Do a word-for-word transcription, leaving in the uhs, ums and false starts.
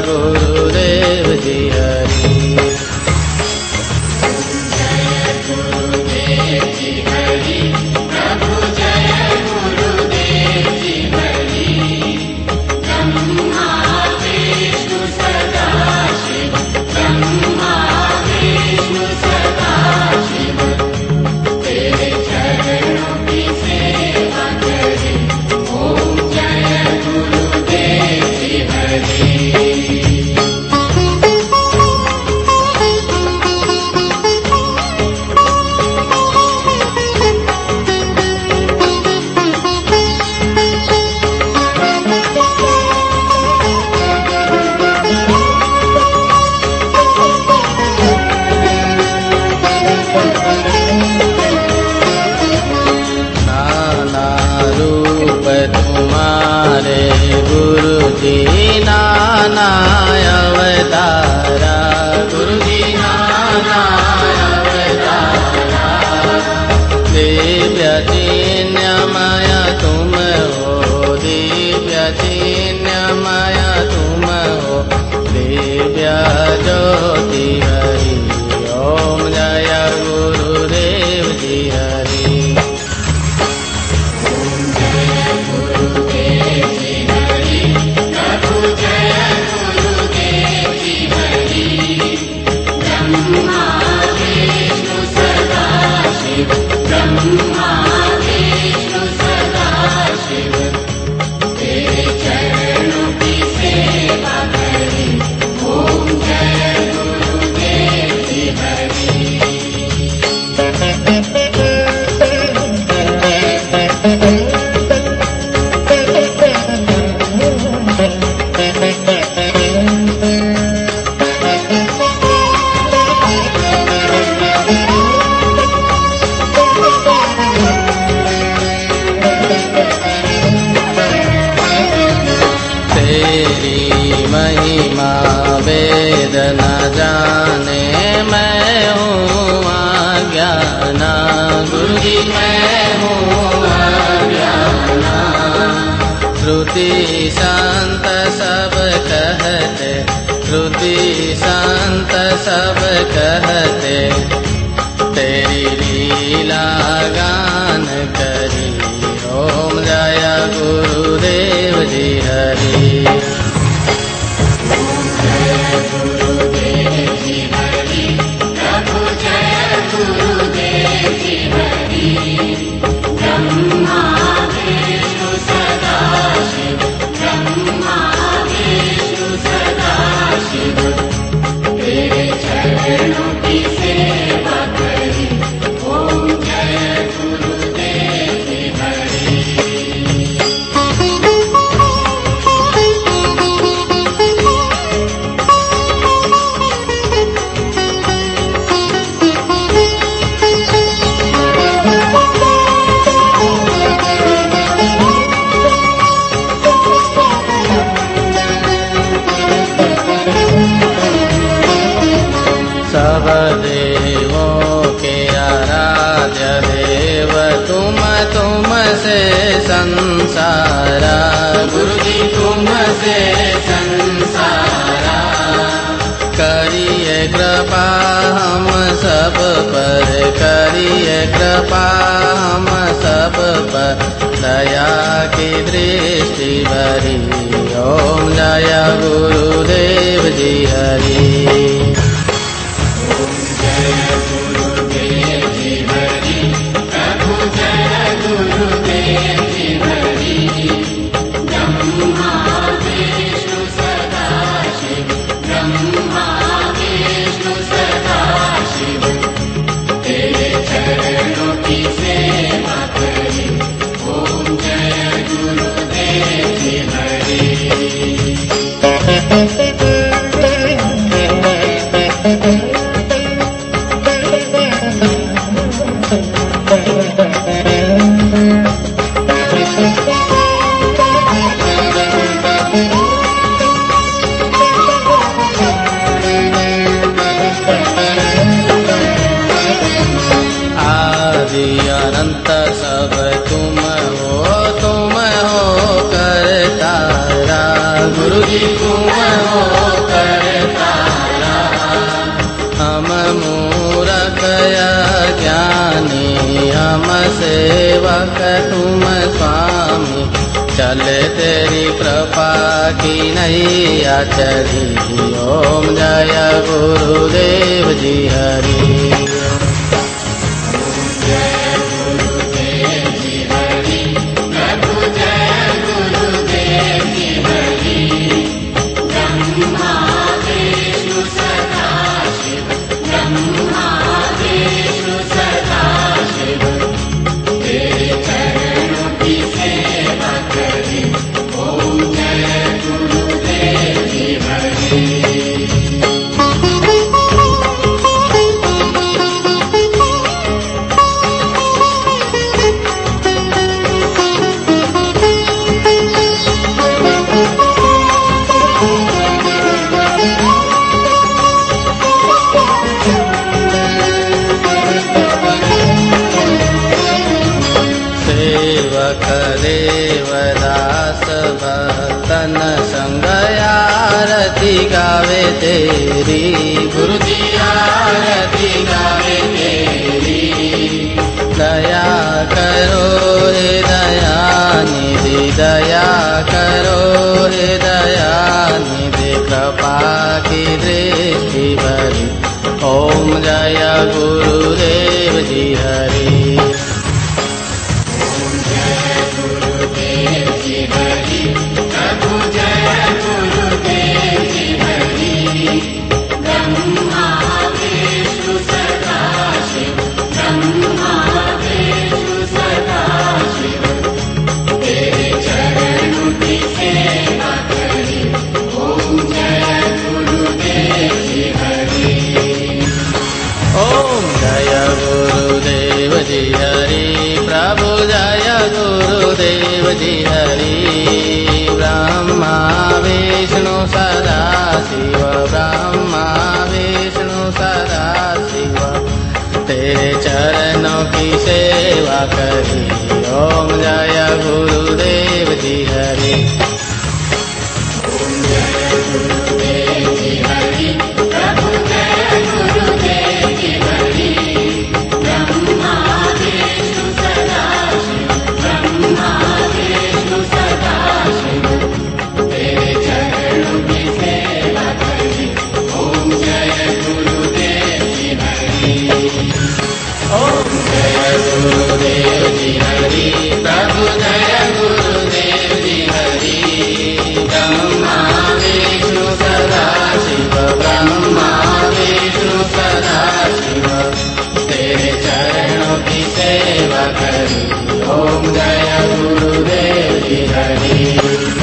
गुरुदेव जी हरि। जय गुरुदेव जी हरि, प्रभु जय गुरुदेव जी हरि। ब्रह्मा विष्णु सदा शिव, ब्रह्मा विष्णु सदा शिव, तेरे चरणों की सेवा करें। ओम जय गुरुदेव जी हरि। नाना रूप तुम्हारे गुरु जी, नाना अवतारा गुरु जी, नाना अवतारा। दिव्य चिन्मय तुम हो, दिव्य चिन्मय तुम हो, दिव्य ज्योति हरि। ओम जय गुरुदेव जी हरि। गुरुदेव जी हरि, प्रभु जय गुरुदेव जी हरि। ब्रह्मा विष्णु सदा शिव, ब्रह्मा विष्णु सदा शिव, तेरे चरणों की सेवा करें। ओम जय गुरुदेव जी हरि। तेरी महिमा वेद न जाने, मैं हूँ अज्ञाना गुरु जी, मैं हूँ अज्ञाना। श्रुति संत सब कहते, श्रुति संत सब कहते, तेरी लीला गान करी। ओम जय गुरुदेव जी हरि। गुरुदेव जी हरि, प्रभु जय गुरुदेव जी हरि। ब्रह्मा विष्णु सदा शिव, ब्रह्मा विष्णु सदा शिव, तेरे चरणों की सेवा करें। ओम जय गुरुदेव जी हरि। सब देवों के आराध्य देव तुम, तुम से संसारा गुरु जी, तुम से संसारा। करिए कृपा हम सब पर, करिए कृपा हम सब पर, दया की दृष्टि भरी। ओम जय गुरुदेव जी हरि। गुरुदेव जी हरि, प्रभु जय गुरुदेव जी हरि। ब्रह्मा विष्णु सदा शिव, ब्रह्मा विष्णु सदा शिव, तेरे चरणों की सेवा करें। ओम जय गुरुदेव जी हरि। आदि अनंत सब तुम हो, तुम हो करतारा गुरु जी, तुम हो ज्ञानी हम सेवक तुम स्वामी, चले तेरी कृपा की नैया चढ़ी। ओम जय गुरुदेव जी हरि। देवदास भक्तन संग आरती गावे तेरी, गुरु जी आरती गावे तेरी। दया करो हे दयानिधि, दया करो हे दयानिधि, कृपा की दृष्टि भरी। ओम जय गुरुदेव जी हरि। प्रभु जय गुरुदेव जी हरि। ब्रह्मा विष्णु सदा शिव, ब्रह्मा विष्णु सदा शिव, तेरे चरणों की सेवा करी। ओम जय गुरुदेव जी हरि। ओम जय गुरुदेव जी हरि। प्रभु जय गुरुदेव जी हरि। ब्रह्मा विष्णु सदा शिव, ब्रह्मा विष्णु सदा शिव, तेरे चरणों की सेवा करी। ओम जय गुरुदेव जी हरि। ओम जय गुरुदेव जी हरि। प्रभु जय गुरुदेव जी हरि। ब्रह्मा विष्णु सदा शिव, ब्रह्मा विष्णु सदा शिव, तेरे चरणों की सेवा करी। ओम जय गुरुदेव जी हरि।